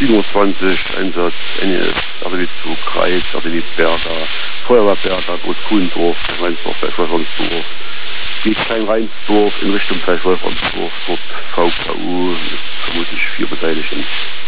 27, Einsatz NES, RDW2, Kreis, RDW-Berger, Feuerwehrberger, Groß-Kuhlendorf, Rheinsdorf, Wolframsdorf, geht Klein-Rheinsdorf in Richtung Wolframsdorf, dort VKU, vermutlich 4 Beteiligten.